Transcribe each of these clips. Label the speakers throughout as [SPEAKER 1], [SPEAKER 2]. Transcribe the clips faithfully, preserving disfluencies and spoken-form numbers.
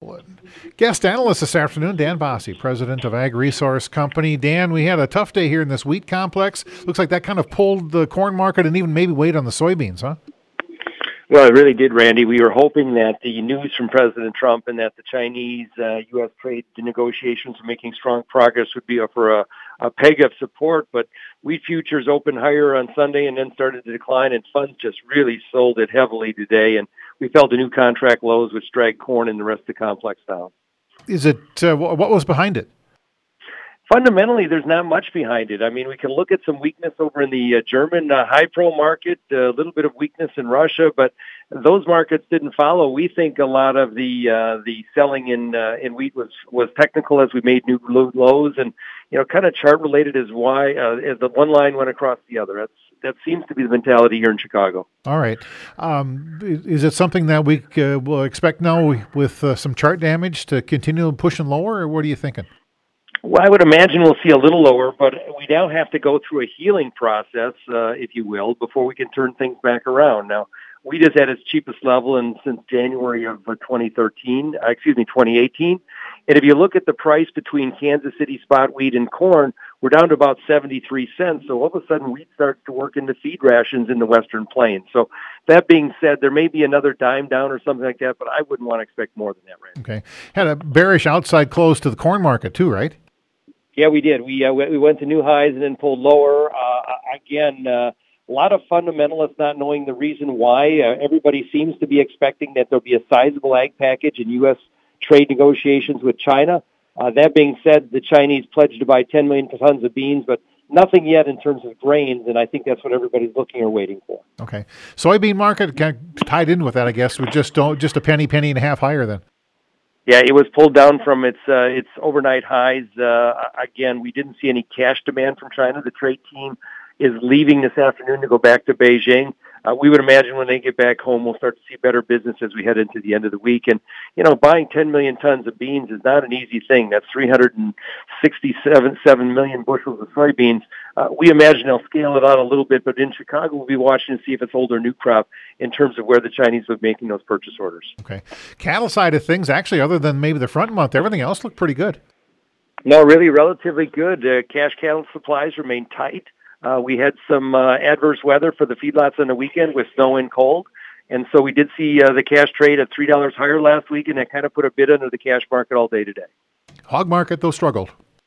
[SPEAKER 1] special guest analyst this afternoon, Dan Basse, president of Ag Resource Company. Dan, we had a tough day here in this wheat complex. Looks like that kind of pulled the corn market and even maybe weighed on the soybeans, huh?
[SPEAKER 2] Well, it really did, Randy. We were hoping that the news from President Trump and that the Chinese uh, U S trade negotiations were making strong progress would be for a, a peg of support, but wheat futures opened higher on Sunday and then started to decline, and funds just really sold it heavily today, and we fell to new contract lows, which dragged corn and the rest of the complex down.
[SPEAKER 1] Is it, uh, what was behind it?
[SPEAKER 2] Fundamentally, there's not much behind it. I mean, we can look at some weakness over in the uh, German uh, high-pro market, a uh, little bit of weakness in Russia, but those markets didn't follow. We think a lot of the uh, the selling in uh, in wheat was was technical as we made new lows, and you know, kind of chart-related is why uh, as the one line went across the other. That's that seems to be the mentality here in Chicago.
[SPEAKER 1] All right, um, is it something that we uh, will expect now with uh, some chart damage to continue pushing lower, or what are you thinking?
[SPEAKER 2] Well, I would imagine we'll see a little lower, but we now have to go through a healing process, uh, if you will, before we can turn things back around. Now, wheat is at its cheapest level in, since January of twenty thirteen, uh, excuse me, twenty eighteen. And if you look at the price between Kansas City spot wheat and corn, we're down to about seventy-three cents. So all of a sudden, wheat starts to work into feed rations in the Western Plains. So that being said, there may be another dime down or something like that, but I wouldn't want to expect more than that, right?
[SPEAKER 1] Okay. Had a bearish outside close to the corn market too, right?
[SPEAKER 2] Yeah, we did. We uh, we went to new highs and then pulled lower. Uh, again, uh, a lot of fundamentalists not knowing the reason why. Uh, everybody seems to be expecting that there'll be a sizable ag package in U S trade negotiations with China. Uh, that being said, the Chinese pledged to buy ten million tons of beans, but nothing yet in terms of grains, and I think that's what everybody's looking or waiting for.
[SPEAKER 1] Okay. Soybean market kind of tied in with that, I guess, with just, just a penny, penny and a half higher then.
[SPEAKER 2] Yeah, it was pulled down from its uh, its overnight highs. Uh, again, we didn't see any cash demand from China. The trade team is leaving this afternoon to go back to Beijing. Uh, we would imagine when they get back home, we'll start to see better business as we head into the end of the week. And, you know, buying ten million tons of beans is not an easy thing. That's three hundred sixty-seven seven million bushels of soybeans. Uh, we imagine they'll scale it out a little bit, but in Chicago, we'll be watching to see if it's old or new crop in terms of where the Chinese are making those purchase orders.
[SPEAKER 1] Okay. Cattle side of things, actually, other than maybe the front month, everything else looked pretty good.
[SPEAKER 2] No, really relatively good. Uh, cash cattle supplies remain tight. Uh, we had some uh, adverse weather for the feedlots on the weekend with snow and cold. And so we did see uh, the cash trade at three dollars higher last week, and that kind of put a bid under the cash market all day today.
[SPEAKER 1] Hog market, though, struggled.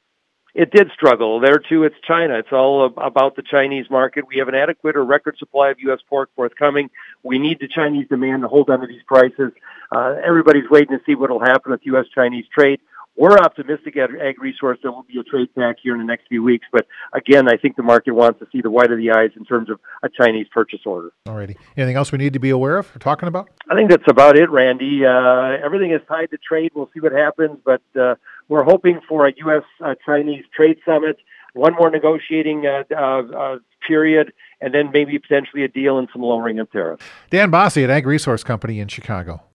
[SPEAKER 2] It did struggle. There, too, it's China. It's all about the Chinese market. We have an adequate or record supply of U S pork forthcoming. We need the Chinese demand to hold on to these prices. Uh, everybody's waiting to see what will happen with U S Chinese trade. We're optimistic at Ag Resource there will be a trade pack here in the next few weeks. But, again, I think the market wants to see the white of the eyes in terms of a Chinese purchase order.
[SPEAKER 1] All righty. Anything else we need to be aware of or talking about?
[SPEAKER 2] I think that's about it, Randy. Uh, everything is tied to trade. We'll see what happens. But uh, we're hoping for a U S Uh, Chinese trade summit, one more negotiating uh, uh, uh, period, and then maybe potentially a deal and some lowering of tariffs.
[SPEAKER 1] Dan Basse at Ag Resource Company in Chicago.